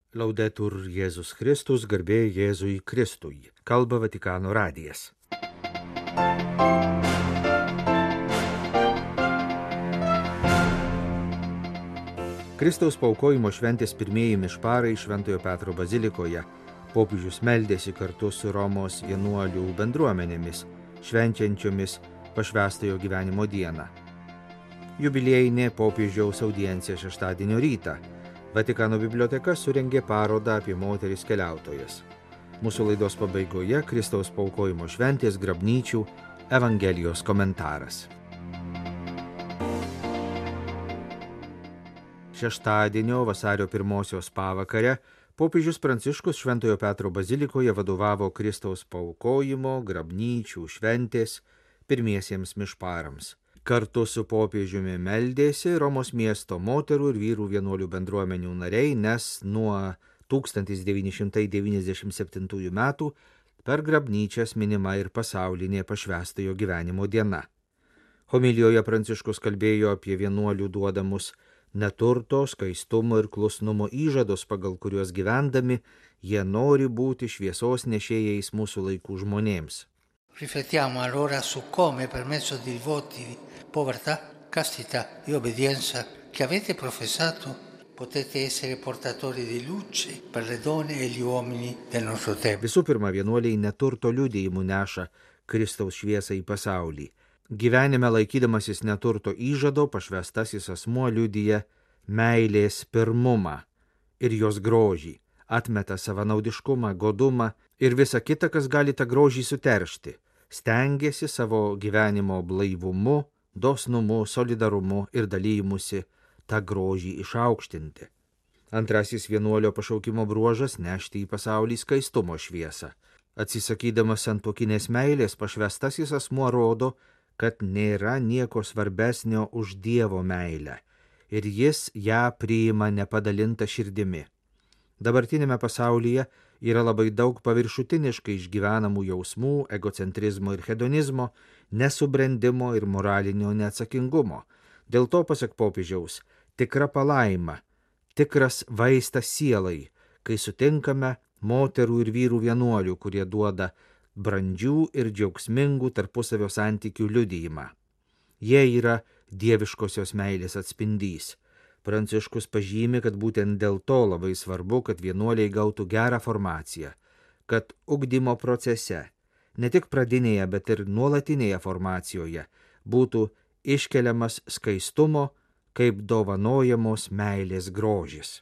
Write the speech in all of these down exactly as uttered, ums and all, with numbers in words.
Laudetur Jėzus Kristus, garbė Jėzui Kristui. Kalba Vatikano radijas. Kristaus paaukojimo šventės pirmieji mišparai Šventojo Petro bazilikoje. Popiežius meldėsi kartu su Romos vienuolių bendruomenėmis, švenčiančiomis pašvęstojo gyvenimo dieną. Jubiliejinė popiežiaus audiencija šeštadienio rytą. Vatikano biblioteka surengė parodą apie moteris keliautojas. Mūsų laidos pabaigoje Kristaus paaukojimo šventės grabnyčių Evangelijos komentaras. Šeštadienio vasario pirmosios pavakare popiežius Pranciškus Šventojo Petro bazilikoje vadovavo Kristaus paaukojimo grabnyčių šventės pirmiesiems mišparams. Kartu su popiežiumi meldėsi Romos miesto moterų ir vyrų vienuolių bendruomenių nariai, nes nuo tūkstantis devyni šimtai devyniasdešimt septintųjų metų per grabnyčias minima ir pasaulinė pašvęstojo gyvenimo diena. Homilijoje Pranciškus kalbėjo apie vienuolių duodamus neturto, skaistumo ir klusnumo įžadus, pagal kuriuos gyvendami jie nori būti šviesos nešėjais mūsų laikų žmonėms. Riflettiamo allora su come per mezzo di voti di povertà, castità e obbedienza che avete professato potete essere portatori di luce per le donne e gli uomini del nostro tempo. Visų pirma, vienuoliai neturto liudijimų neša Kristaus šviesą į pasaulį. Gyvenime laikydamasis neturto įžado, pašvęstasis asmuo liudija meilės pirmumą ir jos grožį, atmeta savanaudiškumą, godumą ir visa kita, kas gali tą grožį suteršti. Stengiasi savo gyvenimo blaivumu, dosnumu, solidarumu ir dalymusi tą grožį išaukštinti. Antrasis vienuolio pašaukimo bruožas - nešti į pasaulį skaistumo šviesą. Atsisakydamas santuokinės meilės, pašvęstasis asmuo rodo, kad nėra nieko svarbesnio už Dievo meilę ir jis ją priima nepadalintą širdimi. Dabartinėme pasaulyje yra labai daug paviršutiniškai išgyvenamų jausmų, egocentrizmo ir hedonizmo, nesubrendimo ir moralinio neatsakingumo. Dėl to, pasak popiežiaus, tikra palaima, tikras vaistas sielai, kai sutinkame moterų ir vyrų vienuolių, kurie duoda brandžių ir džiaugsmingų tarpusavio santykių liudijimą. Jie yra dieviškosios meilės atspindys. Pranciškus pažymi, kad būtent dėl to labai svarbu, kad vienuoliai gautų gerą formaciją, kad ugdymo procese, ne tik pradinėje, bet ir nuolatinėje formacijoje būtų iškeliamas skaistumo kaip dovanojamos meilės grožis.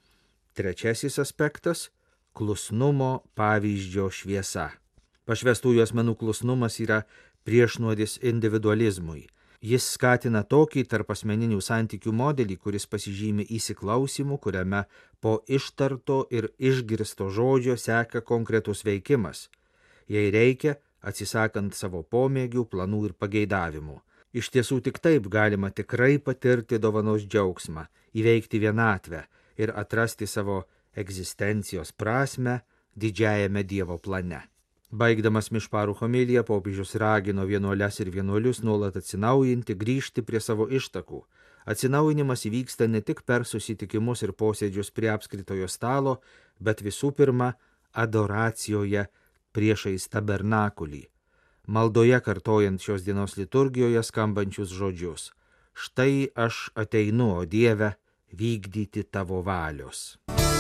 Trečiasis aspektas - klusnumo pavyzdžio šviesa. Pašvęstųjų asmenų klusnumas yra priešnuodis individualizmui. Jis skatina tokį tarp asmeninių santykių modelį, kuris pasižymi įsiklausimu, kuriame po ištarto ir išgirsto žodžio seka konkretus veikimas. Jei reikia, atsisakant savo pomėgių, planų ir pageidavimų. Iš tiesų tik taip galima tikrai patirti dovanos džiaugsmą, įveikti vienatvę ir atrasti savo egzistencijos prasmę didžiajame Dievo plane. Baigdamas mišparų homiliją, popiežius ragino vienuoles ir vienuolius nuolat atsinaujinti, grįžti prie savo ištakų. Atsinaujinimas įvyksta ne tik per susitikimus ir posėdžius prie apskritojo stalo, bet visų pirma adoracijoje priešais tabernakulį. Maldoje kartojant šios dienos liturgijoje skambančius žodžius: štai aš ateinu, o Dieve, vykdyti tavo valios.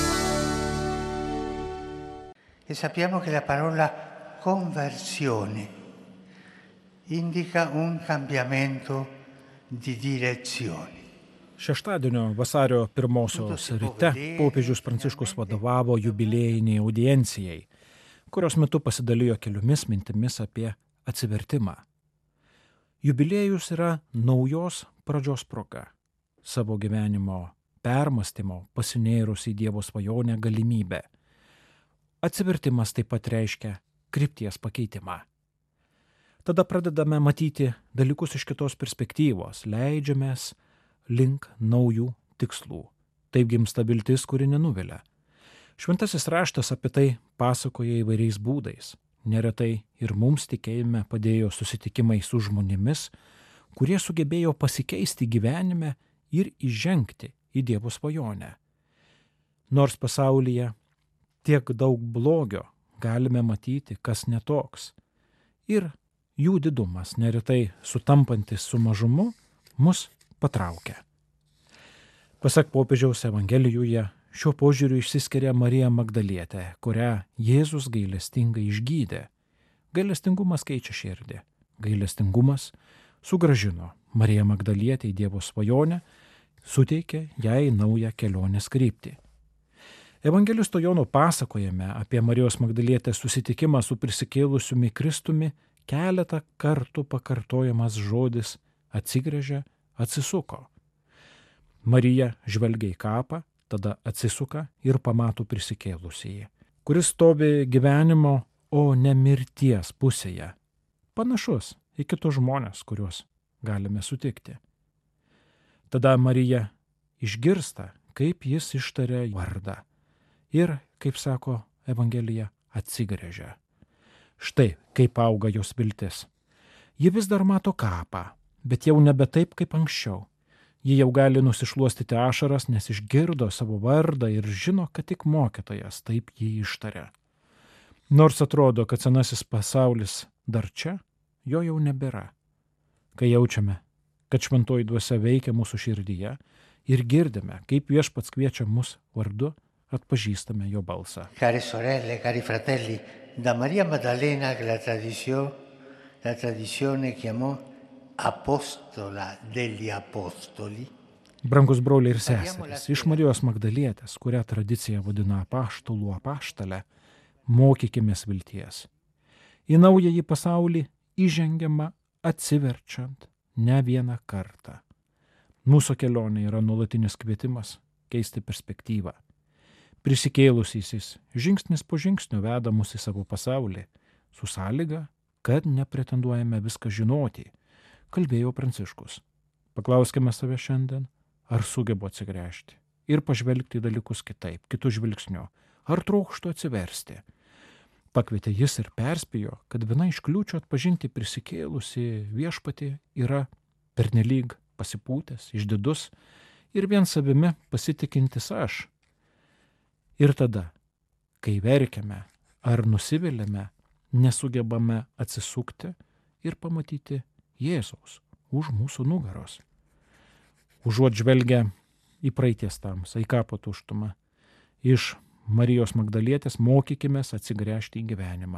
E sappiamo che la parola conversione indica un cambiamento di direzione. Šeštadienio vasario pirmosios ryte popiežius Pranciškus vadovavo jubiliejiniai audiencijai, kurios metu pasidalijo keliomis mintimis apie atsivertimą. Jubiliejus yra naujos pradžios proga, savo gyvenimo permąstymo pasinėrus į Dievo svajonę galimybę. Atsivertimas taip pat reiškia krypties pakeitimą. Tada pradedame matyti dalykus iš kitos perspektyvos, leidžiamės link naujų tikslų. Taip gimsta viltis, kuri nenuvilia. Šventasis raštas apie tai pasakoja įvairiais būdais. Neretai ir mums tikėjime padėjo susitikimai su žmonėmis, kurie sugebėjo pasikeisti gyvenime ir įžengti į Dievo svajonę. Nors pasaulyje tiek daug blogio, galime matyti, kas netoks. Ir jų didumas, neretai sutampantis su mažumu, mus patraukia. Pasak popiežiaus Evangelijoje, šiuo požiūriu išsiskiria Marija Magdalietė, kurią Jėzus gailestingai išgydė. Gailestingumas keičia širdį. Gailestingumas sugrąžino Mariją Magdalietę į Dievo svajonę, suteikė jai naują kelionės kryptį. Evangelisto Jono pasakojame apie Marijos Magdalietės susitikimą su prisikėlusiumi Kristumi keletą kartų pakartojamas žodis atsigręžė, atsisuko. Marija žvelgia į kapą, tada atsisuka ir pamato prisikėlusįjį, kuris stovi gyvenimo, o ne mirties pusėje, panašus į kitus žmonės, kuriuos galime sutikti. Tada Marija išgirsta, kaip jis ištaria vardą ir, kaip sako Evangelija, atsigręžia. Štai kaip auga jos viltis. Ji vis dar mato kapą, bet jau nebe taip kaip anksčiau. Ji jau gali nusišluostyti ašaras, nes išgirdo savo vardą ir žino, kad tik mokytojas taip jį ištaria. Nors atrodo, kad senasis pasaulis dar čia, jo jau nebėra. Kai jaučiame, kad šventoji dvasia veikia mūsų širdyje ir girdime, kaip Viešpats kviečia mus vardu, atpažįstame jo balsą. Care sorelle, cari fratelli, da Maria Maddalena che la tradizione, la tradizione chiamò apostola degli apostoli. Brangus broliai ir seserys, iš Marijos Magdalietės, kurią tradicija vadina apaštalų apaštalę, mokykimės vilties. Į naująjį pasaulį įžengiama atsiverčiant ne vieną kartą. Mūsų kelionė yra nuolatinis kvietimas keisti perspektyvą. Prisikėlusysis žingsnis po žingsnio veda mus į savo pasaulį, su sąlyga, kad nepretenduojame viską žinoti, kalbėjo Pranciškus. Paklauskime save šiandien, ar sugebu atsigręžti ir pažvelgti į dalykus kitaip, kitų žvilgsnių, ar trokštų atsiversti. Pakvietė jis ir perspėjo, kad viena iš kliūčių atpažinti prisikėlusi Viešpatį yra pernelyg pasipūtęs, išdidus ir vien savimi pasitikintis aš. Ir tada, kai verkiame ar nusiviliame, nesugebame atsisukti ir pamatyti Jėzaus už mūsų nugaros. Užuot žvelgę į praeities tamsą, į kapo tuštumą, iš Marijos Magdalietės mokykimės atsigręžti į gyvenimą.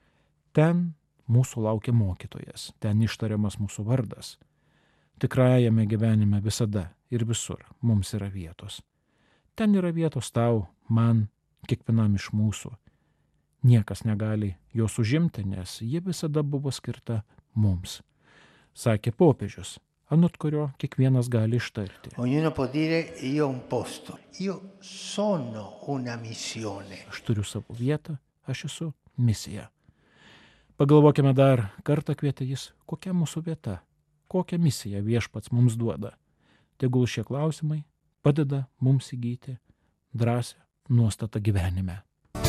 Ten mūsų laukia mokytojas, ten ištariamas mūsų vardas. Tikrajame gyvenime visada ir visur mums yra vietos. Ten yra vietos tau, man, kiekvienam iš mūsų. Niekas negali jos užimti, nes ji visada buvo skirta mums. Sakė popiežius, anot kurio kiekvienas gali ištarti. Ognuno può dire io ho un posto, io sono una missione. Aš turiu savo vietą, aš esu misija. Pagalvokime dar kartą, kvietė jis, kokia mūsų vieta, kokią misiją Viešpats mums duoda. Tegul šie klausimai padeda mums įgyti drąsią nuostatą gyvenime.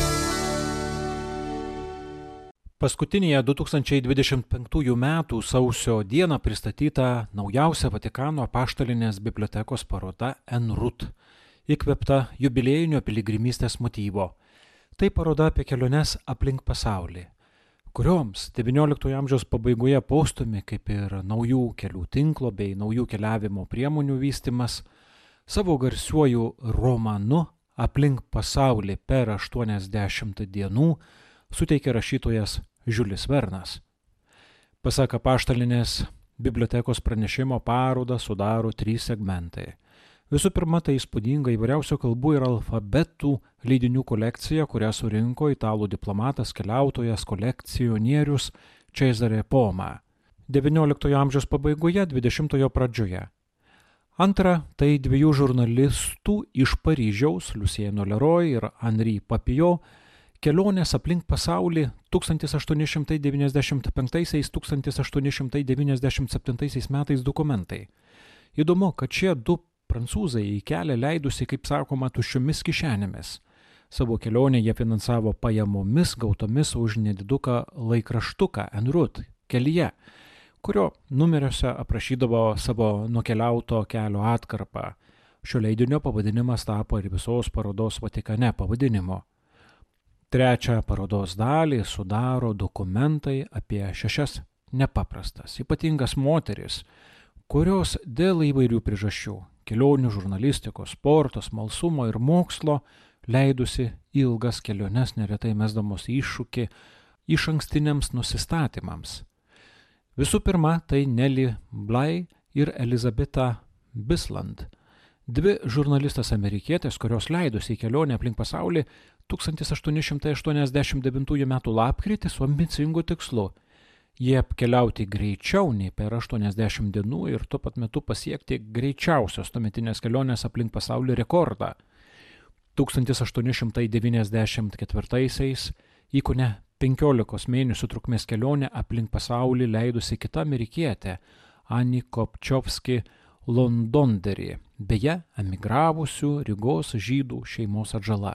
Paskutinėje du tūkstančiai dvidešimt penktųjų metų sausio dieną pristatyta naujausia Vatikano apaštalinės bibliotekos paroda En Route, įkvėpta jubiliejinio piligrimystės motyvo. Tai paroda apie keliones aplink pasaulį, kurioms devynioliktojo amžiaus pabaigoje postumi, kaip ir naujų kelių tinklo bei naujų keliavimo priemonių vystimas, savo garsiuoju romanu Aplink pasaulį per aštuoniasdešimt dienų suteikė rašytojas Žiulis Vernas. Pasak apaštalinės bibliotekos pranešimo, parodą sudaro trys segmentai. Visų pirma, tai įspūdinga įvairiausio kalbų ir alfabetų leidinių kolekcija, kurią surinko italų diplomatas, keliautojas, kolekcionierius Cesare Poma devynioliktojo amžiaus pabaigoje, dvidešimtojo pradžioje. Antra, tai dviejų žurnalistų iš Paryžiaus, Lucieno Leroy ir Henri Papillon, kelionės aplink pasaulį tūkstantis aštuoni šimtai devyniasdešimt penktaisiais - tūkstantis aštuoni šimtai devyniasdešimt septintaisiais metais dokumentai. Įdomu, kad šie du prancūzai į kelią leidusi, kaip sakoma, tuščiomis kišenėmis. Savo kelionę jie finansavo pajamomis gautomis už nediduką laikraštuką En Route kelyje, kurio numeriuose aprašydavo savo nukeliauto kelio atkarpą, Šio leidinio pavadinimas tapo ir visos parodos Vatikane pavadinimu. Trečią parodos dalį sudaro dokumentai apie šešias nepaprastas, ypatingas moteris, kurios dėl įvairių priežasčių – kelionių, žurnalistikos, sporto, smalsumo ir mokslo – leidusi ilgas keliones, neretai mesdamos iššūkį išankstiniams nusistatymams. Visų pirma, tai Nellie Bly ir Elizabeta Bisland, dvi žurnalistas amerikietės, kurios leidusi į kelionę aplink pasaulį tūkstantis aštuoni šimtai aštuoniasdešimt devintųjų metų lapkritį su ambicingu tikslu – jie apkeliauti greičiau nei per aštuoniasdešimt dienų ir tuo pat metu pasiekti greičiausios tuometinės kelionės aplink pasaulį rekordą. tūkstantis aštuoni šimtai devyniasdešimt ketvirtaisiais į kone penkiolikos mėnesių trukmės kelionę aplink pasaulį leidusi kita amerikietė Annie Kopčiovski Londonderį, beje, emigravusių Rygos žydų šeimos atžala.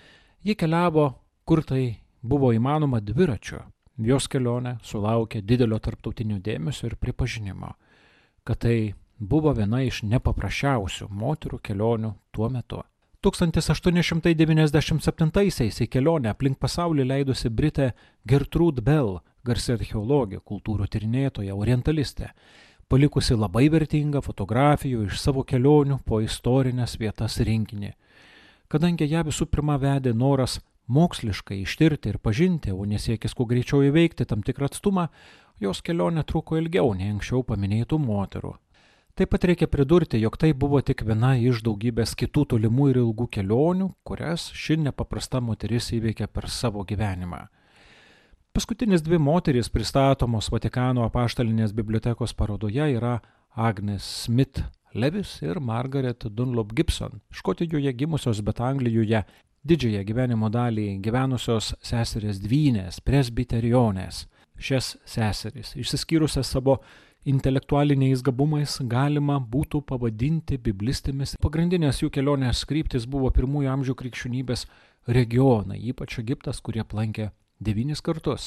Ji keliavo, kur tai buvo įmanoma, dviračiu. Jos kelionė sulaukė didelio tarptautinio dėmesio ir pripažinimo, kad tai buvo viena iš nepaprasčiausių moterų kelionių tuo metu. tūkstantis aštuoni šimtai devyniasdešimt septintaisiais į kelionę aplink pasaulį leidusi Britė Gertrude Bell, garsi archeologė, kultūrų tyrinėtoja, orientalistė, palikusi labai vertingą fotografijų iš savo kelionių po istorinės vietas rinkinį. Kadangi ją visų pirma vedė noras moksliškai ištirti ir pažinti, o nesiekis kuo greičiau įveikti tam tikrą atstumą, jos kelionė truko ilgiau nei anksčiau paminėtų moterų. Taip pat reikia pridurti, jog tai buvo tik viena iš daugybės kitų tolimų ir ilgų kelionių, kurias ši nepaprasta moteris įveikė per savo gyvenimą. Paskutinis dvi moterys pristatomos Vatikano apaštalinės bibliotekos parodoje yra Agnes Smith Levis ir Margaret Dunlop Gibson, Škotijoje gimusios, bet Anglijoje didžiąją gyvenimo dalį gyvenusios seserės dvynės, presbiterionės. Šias seseris, išsiskyrusias savo intelektualiniais gabumais, galima būtų pavadinti biblistėmis. Pagrindinės jų kelionės kryptis buvo pirmųjų amžių krikščionybės regionai, ypač Egiptas, kurie aplankė devynis kartus.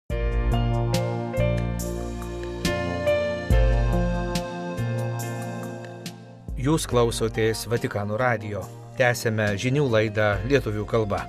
Jūs klausotės Vatikano radijo. Tęsėme žinių laidą lietuvių kalba.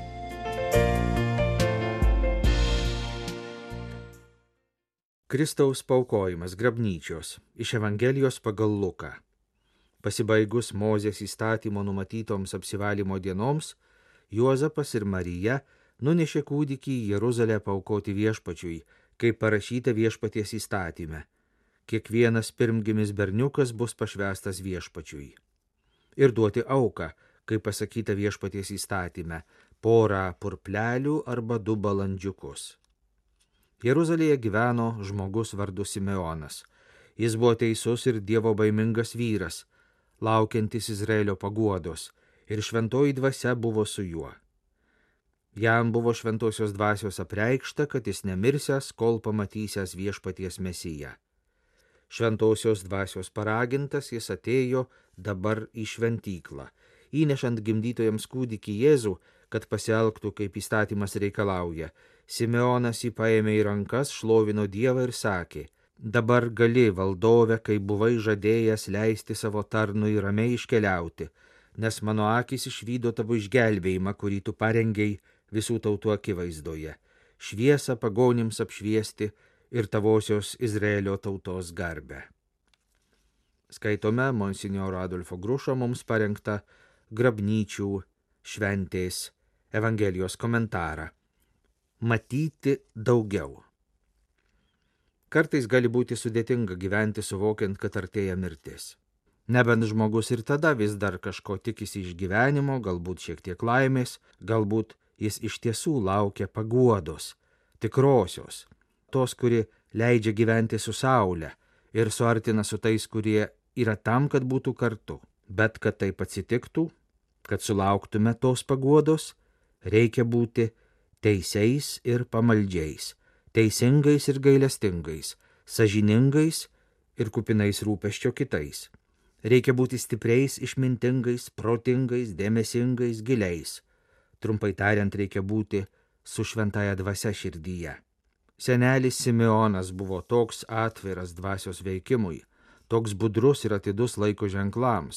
Kristaus paaukojimas grabnyčios iš Evangelijos pagal Luką. Pasibaigus Mozės įstatymo numatytoms apsivalymo dienoms, Juozapas ir Marija nunešė kūdikį į Jeruzalę paaukoti viešpačiui, kaip parašyta viešpaties įstatyme. Kiekvienas pirmgimis berniukas bus pašvęstas viešpačiui. Ir duoti auką, kaip pasakyta viešpaties įstatyme, porą purplelių arba du balandžiukus. Jeruzalėje gyveno žmogus vardu Simeonas. Jis buvo teisus ir dievo baimingas vyras, laukiantis Izraelio paguodos, ir šventoji dvasia buvo su juo. Jam buvo šventosios dvasios apreikšta, kad jis nemirsęs, kol pamatysęs viešpaties Mesiją. Šventosios dvasios paragintas jis atėjo dabar į šventyklą, įnešant gimdytojams kūdikį Jėzų, kad pasielgtų, kaip įstatymas reikalauja. Simeonas jį paėmė į rankas, šlovino Dievą ir sakė: dabar gali, valdove, kai buvai žadėjęs leisti savo tarnui ramiai iškeliauti, nes mano akys išvydo tavo išgelbėjimą, kurį tu parengei visų tautų akivaizdoje, šviesą pagonims apšviesti ir tavosios Izraelio tautos garbę. Skaitome monsinjoro Adolfo Grušo mums parengtą grabnyčių šventės Evangelijos komentarą. Matyti daugiau. Kartais gali būti sudėtinga gyventi suvokiant, kad artėja mirtis. Nebent žmogus ir tada vis dar kažko tikisi iš gyvenimo, galbūt šiek tiek laimės, galbūt jis iš tiesų laukia paguodos, tikrosios, tos, kuri leidžia gyventi su saule ir suartina su tais, kurie yra tam, kad būtų kartu. Bet kad taip atsitiktų, kad sulauktume tos paguodos, reikia būti teisiais ir pamaldžiais, teisingais ir gailestingais, sąžiningais ir kupinais rūpesčio kitais. Reikia būti stipriais, išmintingais, protingais, dėmesingais, giliais. Trumpai tariant, reikia būti su šventaja dvasia širdyje. Senelis Simeonas buvo toks atviras dvasios veikimui, toks budrus ir atidus laiko ženklams,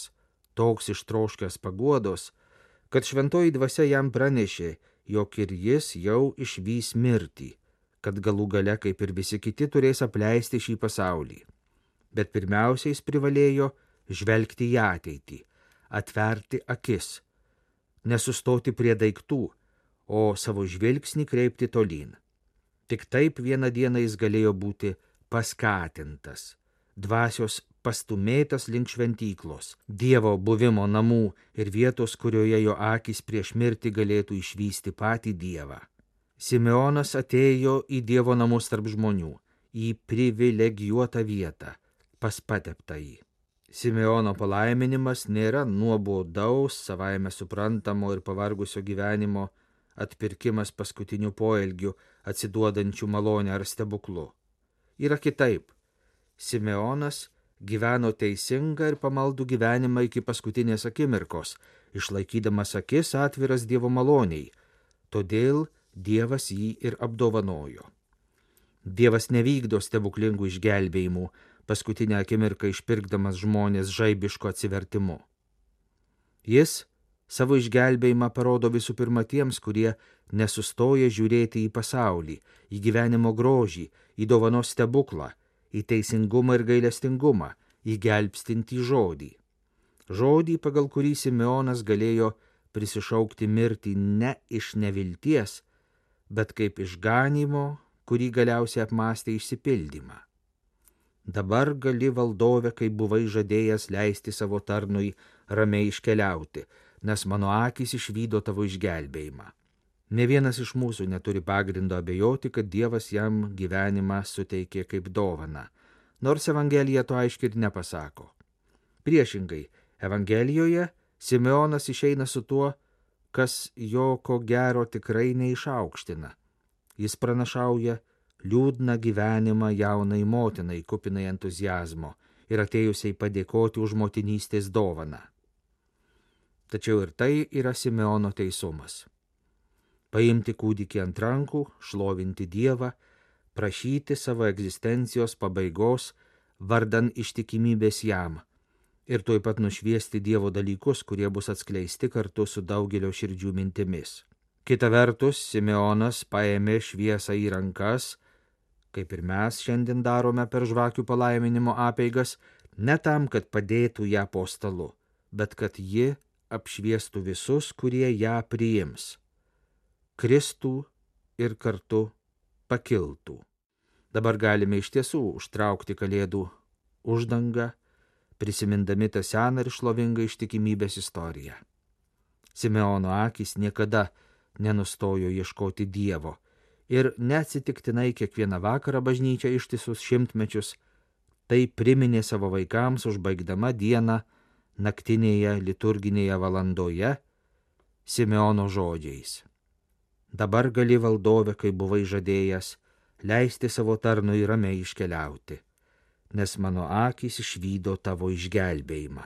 toks ištroškęs paguodos, kad šventoji dvasia jam pranešė, jog ir jis jau išvys mirtį, kad galų gale, kaip ir visi kiti, turės apleisti šį pasaulį. Bet pirmiausia, jis privalėjo žvelgti į ateitį, atverti akis, nesustoti prie daiktų, o savo žvilgsnį kreipti tolyn. Tik taip vieną dieną jis galėjo būti paskatintas, dvasios pastumėtas link šventyklos, Dievo buvimo namų ir vietos, kurioje jo akys prieš mirtį galėtų išvysti patį Dievą. Simeonas atėjo į Dievo namus tarp žmonių, į privilegijuotą vietą, pas pateptąjį. Simeono palaiminimas nėra nuobodaus, savaime suprantamo ir pavargusio gyvenimo atpirkimas paskutiniu poelgiu, atsiduodančių malonę ar stebuklu. Yra kitaip. Simeonas gyveno teisingą ir pamaldų gyvenimą iki paskutinės akimirkos, išlaikydamas akis atviras Dievo maloniai, todėl Dievas jį ir apdovanojo. Dievas nevykdo stebuklingų išgelbėjimų, paskutinę akimirką išpirkdamas žmonės žaibišku atsivertimu. Jis savo išgelbėjimą parodo visų pirma tiems, kurie nesustoja žiūrėti į pasaulį, į gyvenimo grožį, į dovanos stebuklą, į teisingumą ir gailestingumą, į gelbstintį žodį. Žodį, pagal kurį Simeonas galėjo prisišaukti mirtį ne iš nevilties, bet kaip išganymo, kurį galiausiai apmąstė išsipildymą. Dabar gali, valdove, kaip buvai žadėjęs, leisti savo tarnui ramiai iškeliauti, nes mano akys išvydo tavo išgelbėjimą. Ne vienas iš mūsų neturi pagrindo abejoti, kad Dievas jam gyvenimą suteikė kaip dovaną, nors Evangelija to aiškiai ir nepasako. Priešingai, Evangelijoje Simeonas išeina su tuo, kas jo ko gero tikrai neišaukština. Jis pranašauja liūdną gyvenimą jaunai motinai, kupinai entuziazmo ir atėjusiai padėkoti už motinystės dovaną. Tačiau ir tai yra Simeono teisumas. Paimti kūdikį ant rankų, šlovinti Dievą, prašyti savo egzistencijos pabaigos vardan ištikimybės jam ir tuoj pat nušviesti Dievo dalykus, kurie bus atskleisti kartu su daugelio širdžių mintimis. Kita vertus, Simeonas paėmė šviesą į rankas, kaip ir mes šiandien darome per žvakių palaiminimo apeigas, ne tam, kad padėtų ją po stalu, bet kad ji apšviestų visus, kurie ją priims, kristų ir kartu pakiltų. Dabar galime iš tiesų užtraukti kalėdų uždangą, prisimindami tą seną ir šlovingą ištikimybės istoriją. Simeono akys niekada nenustojo ieškoti Dievo ir neatsitiktinai kiekvieną vakarą bažnyčia ištisus šimtmečius tai priminė savo vaikams, užbaigdama dieną naktinėje liturginėje valandoje Simeono žodžiais. Dabar gali, valdove, kaip buvai žadėjęs, leisti savo tarnui ramiai iškeliauti, nes mano akys išvydo tavo išgelbėjimą.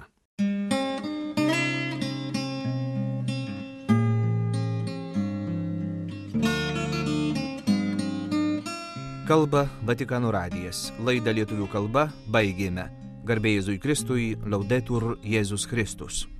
Kalba Vatikano radijas. Laidą lietuvių kalba baigėme. Garbė Jėzui Kristui, Laudetur Jėzus Kristus.